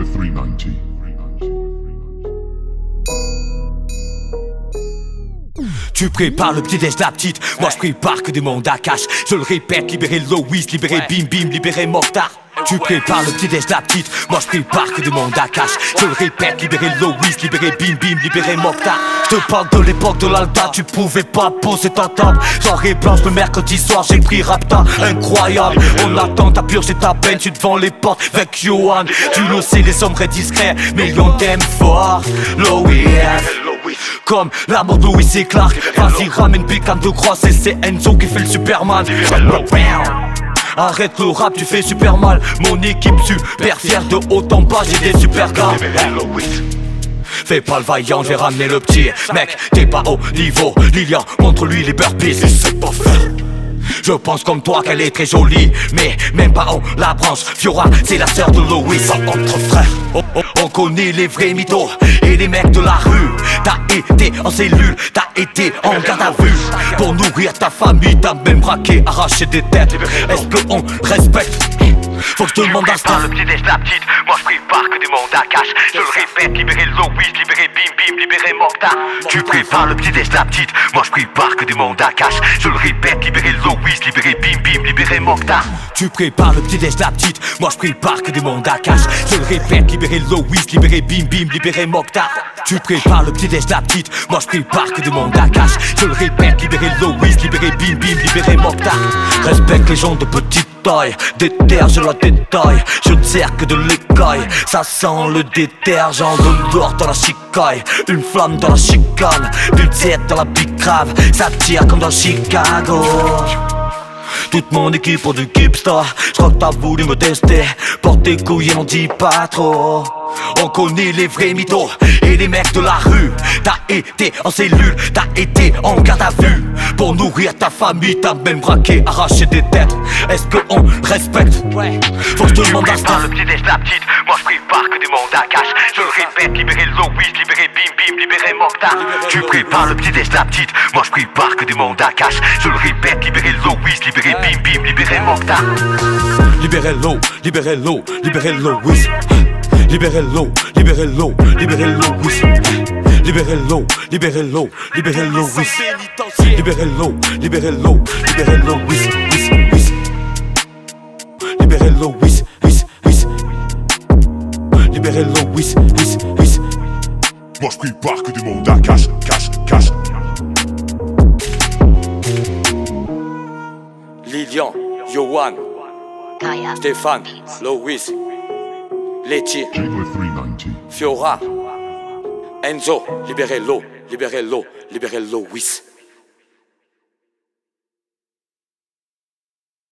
Libre 390. Tu prépares le petit déj de la petite, moi je prépare que des mondes à cash. Je le répète, libérer Loïs, libérer Bim Bim, libérer Mokhtar. Tu prépares le petit déj de la petite, moi je prépare que des mondes à cash. Je le répète, libérer Loïs, libérer Bim Bim, libérer Mokhtar. Je te parle de l'époque de l'Alta, tu pouvais pas poser ta table. Soirée blanche le mercredi soir, j'ai pris Rapta, incroyable. On attend, t'as purgé ta peine, tu devant les portes avec Johan. Tu le sais, les hommes très discrets, mais on t'aime fort. Loïs, comme la mort de Louis et Clark. Vas-y ramène Bécam de crosse et c'est Enzo qui fait le Superman. Arrête le rap, tu fais super mal. Mon équipe super fière, de haut en bas j'ai des super gars. Fais pas le vaillant, je vais ramener le petit. Mec, t'es pas au niveau. Lilian, montre-lui les burpees, il sait pas faire. Je pense comme toi qu'elle est très jolie, mais même pas on la branche. Fiora, c'est la sœur de Loïs, entre frères. On connaît les vrais mythos et les mecs de la rue. T'as été en cellule, t'as été en garde à vue. Pour nourrir ta famille, t'as même braqué, arraché des têtes. Est-ce qu'on respecte? Faut que je te demande un staff. Le petit déj de la petite, moi je prépare que des mondes à cash. Je le répète, libérer Loïs, libérer Bim Bim, libérer Mokhtar. Tu prépares le petit déj de la petite, moi je prépare que des mondes à cash. Je le répète, libérer Loïs, libérer Bim Bim, libérer Mokhtar. Tu prépares le petit déj de la petite, moi je prépare que des mondes à cash. Je le répète, libérer Loïs, libérer Bim Bim, libérer Mokhtar. Tu prépares le petit déj de la petite, moi je prépare que des mondes à cash. Je le répète, libérer Loïs, libérer Bim Bim, libérer Mokhtar. Respecte les gens de petite taille, déterre, je la détaille. Je ne sers que de l'écaille, ça sent le détergent. De l'or dans la chicaille, une flamme dans la chicane, une tête dans la pique grave, ça tire comme dans Chicago. Toute mon équipe pour du Kipstar. J'crois que t'as voulu me tester. Porte tes couilles et n'en dis pas trop. On connaît les vrais mythos et les mecs de la rue. T'as été en cellule, t'as été en garde à vue. Pour nourrir ta famille, t'as même braqué, arraché des têtes. Est-ce qu'on respecte? Faut que je te demande un staff. Le petit déj de la petite, moi je prépare que des mondes à cash. Je le répète, libérer Loïs, libérer Bim Bim, libérer Mokhtar. Tu prépares le petit déj de la petite, moi je prépare que des mondes à cash. Je le répète, libérer Loïs, libérer Bim Bim, libérer Mokhtar. Libérez l'eau, libérez l'eau, libérez Loïs. Libérez l'eau, libérez l'eau, libérez Loïs. Libérez l'eau, libérez l'eau, libérez Loïs. Libérez l'eau, libérez l'eau, libérez Loïs. Libérez Loïs, libérez Loïs. Moi je prépare que des mondes à cash, cash, cash. Lilian, Johan, Stéphane, Loïs, Letty, Libre 390. Fiora, Enzo, libérez l'eau, libérez l'eau, libérez Loïs.